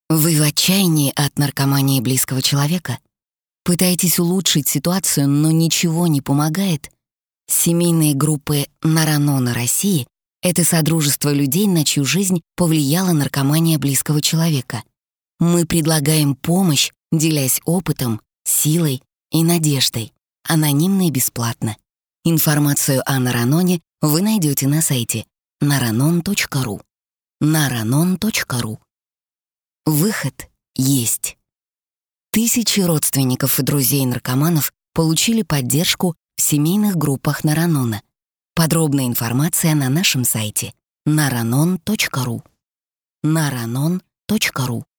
Вы в отчаянии от наркомании близкого человека? Пытаетесь улучшить ситуацию, но ничего не помогает? Семейные группы «Наранона России» — это содружество людей, на чью жизнь повлияла наркомания близкого человека. Мы предлагаем помощь, делясь опытом, силой и надеждой, анонимно и бесплатно. Информацию о Нараноне вы найдете на сайте naranon.ru. naranon.ru. Выход есть. Тысячи родственников и друзей наркоманов получили поддержку в семейных группах Наранона. Подробная информация на нашем сайте naranon.ru. naranon.ru